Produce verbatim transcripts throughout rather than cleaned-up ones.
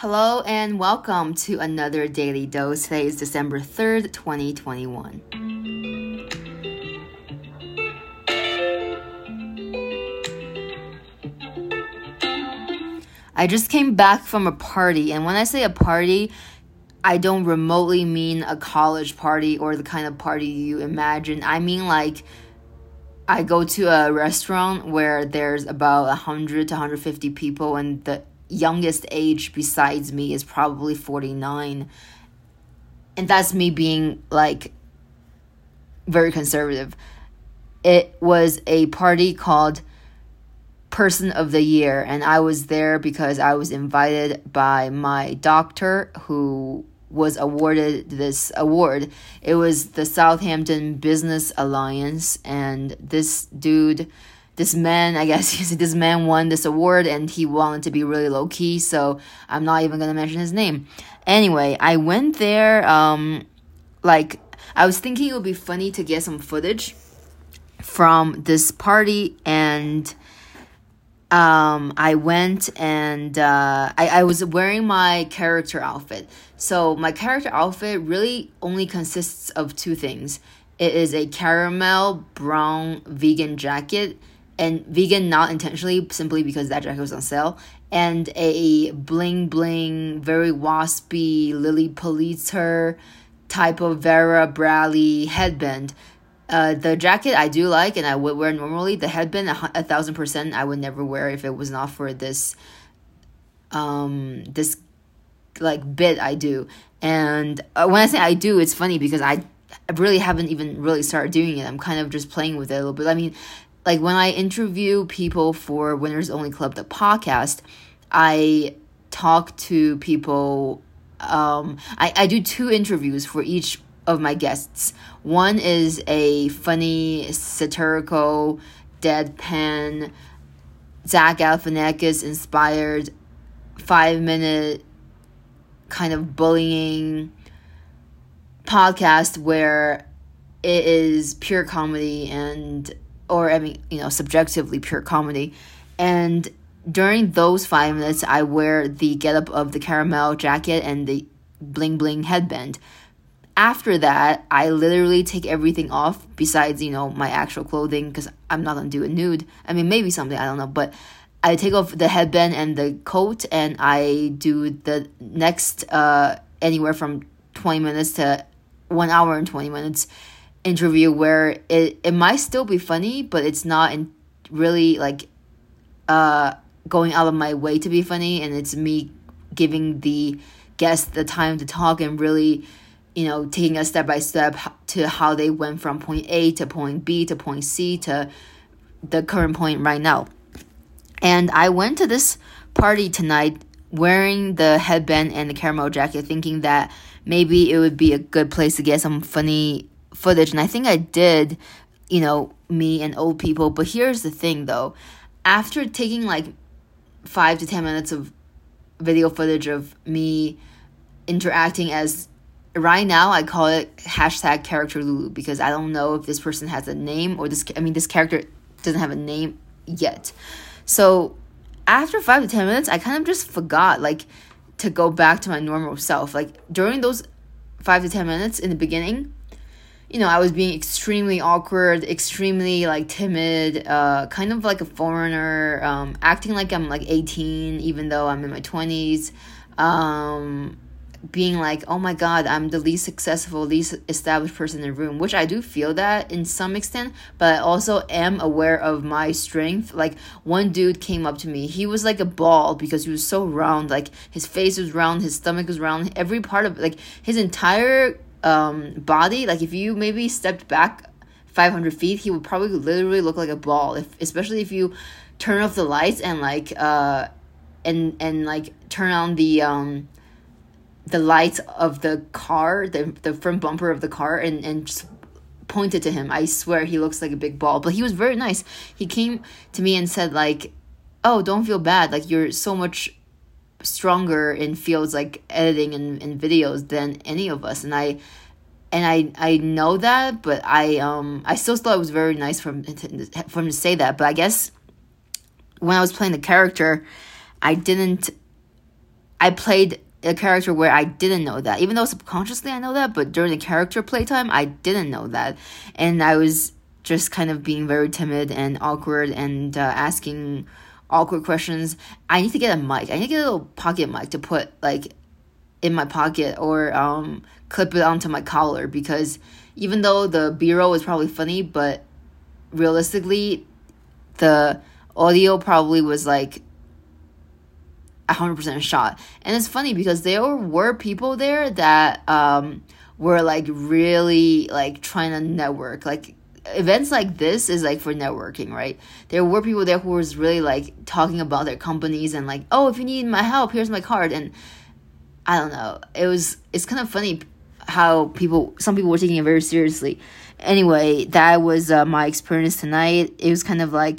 Hello and welcome to another Daily Dose. Today is December third, twenty twenty-one. I just came back from a party, and when I say a party, I don't remotely mean a college party or the kind of party you imagine. I mean like I go to a restaurant where there's about one hundred to one hundred fifty people, and the youngest age besides me is probably forty-nine. And that's me being like very conservative. It was a party called Person of the Year, and I was there because I was invited by my doctor who was awarded this award. It was the Southampton Business Alliance, and this dude, this man, I guess this man won this award, and he wanted to be really low-key, so I'm not even going to mention his name. Anyway, I went there, um, like, I was thinking it would be funny to get some footage from this party, and um, I went and uh, I, I was wearing my character outfit. So my character outfit really only consists of two things. It is a caramel brown vegan jacket, and vegan not intentionally, simply because that jacket was on sale, and a bling bling, very waspy Lily Pulitzer type of Vera Bradley headband. Uh, the jacket I do like and I would wear normally. The headband, a, a thousand percent, I would never wear if it was not for this, um, this like bit I do. And uh, when I say I do, it's funny because I really haven't even really started doing it. I'm kind of just playing with it a little bit. I mean, like when I interview people for Winners Only Club, the podcast, I talk to people. Um, I, I do two interviews for each of my guests. One is a funny, satirical, deadpan, Zach Galifianakis inspired five minute kind of bullying podcast where it is pure comedy and or I mean, you know, subjectively pure comedy. And during those five minutes, I wear the getup of the caramel jacket and the bling bling headband. After that, I literally take everything off besides, you know, my actual clothing, because I'm not going to do it nude. I mean, maybe something, I don't know. But I take off the headband and the coat, and I do the next uh, anywhere from twenty minutes to one hour and twenty minutes interview where it, it might still be funny, but it's not in really like uh, going out of my way to be funny. And it's me giving the guest the time to talk and really, you know, taking a step by step to how they went from point A to point B to point C to the current point right now. And I went to this party tonight wearing the headband and the caramel jacket, thinking that maybe it would be a good place to get some funny footage. And I think I did, you know, me and old people. But here's the thing, though. After taking like five to ten minutes of video footage of me interacting as, right now, I call it hashtag character Lulu, because I don't know if this person has a name or this, I mean, this character doesn't have a name yet. So after five to ten minutes, I kind of just forgot, like, to go back to my normal self. Like, during those five to ten minutes in the beginning, you know, I was being extremely awkward, extremely, like, timid, uh, kind of like a foreigner, um, acting like I'm, like, eighteen, even though I'm in my twenties, um... being like, oh my god, I'm the least successful, least established person in the room, which I do feel that in some extent, but I also am aware of my strength. Like, one dude came up to me, he was like a ball because he was so round, like his face was round, his stomach was round, every part of, like, his entire um body, like if you maybe stepped back five hundred feet, he would probably literally look like a ball, if especially if you turn off the lights and like uh and and like turn on the um the lights of the car, the the front bumper of the car, and, and just pointed to him. I swear he looks like a big ball, but he was very nice. He came to me and said like, oh, don't feel bad. Like, you're so much stronger in fields like editing and, and videos than any of us. And I, and I, I know that, but I, um, I still thought it was very nice for him to, for him to say that. But I guess when I was playing the character, I didn't, I I played a character where I didn't know that, even though subconsciously I know that, but during the character playtime, I didn't know that. And I was just kind of being very timid and awkward and uh, asking awkward questions. I need to get a mic. I need to get a little pocket mic to put like in my pocket or um, clip it onto my collar, because even though the B-roll is probably funny, but realistically, the audio probably was like one hundred percent shot. And it's funny because there were people there that um, were like really like trying to network. Like events like this is like for networking, right? There were people there who was really like talking about their companies and like, oh, if you need my help, here's my card. And I don't know, it was it's kind of funny how people some people were taking it very seriously. Anyway, that was uh, my experience tonight. It was kind of like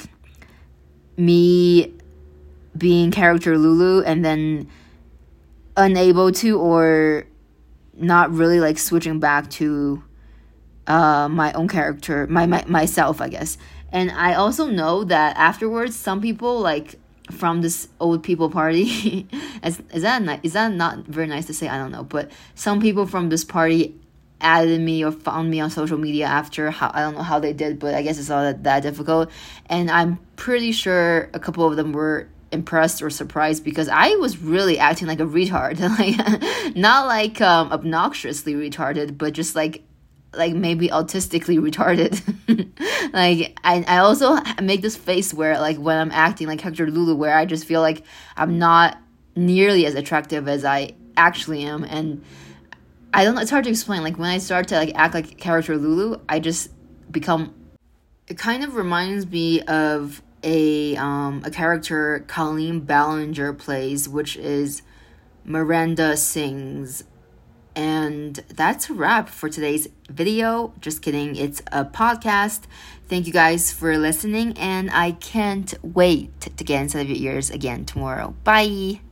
me being character Lulu and then unable to or not really like switching back to uh my own character, my, my myself, I guess. And I also know that afterwards some people like from this old people party is, is that ni- is that not very nice to say? I don't know, but some people from this party added me or found me on social media after. How I don't know how they did, but I guess it's not that, that difficult. And I'm pretty sure a couple of them were impressed or surprised because I was really acting like a retard. Like not like um obnoxiously retarded, but just like like maybe autistically retarded. Like I, I also make this face where like when I'm acting like character Lulu, where I just feel like I'm not nearly as attractive as I actually am. And I don't know, it's hard to explain. Like when I start to like act like character Lulu, I just become, it kind of reminds me of a um a character Colleen Ballinger plays, which is Miranda Sings. And that's a wrap for today's video. Just kidding, it's a podcast. Thank you guys for listening, and I can't wait to get inside of your ears again tomorrow. Bye!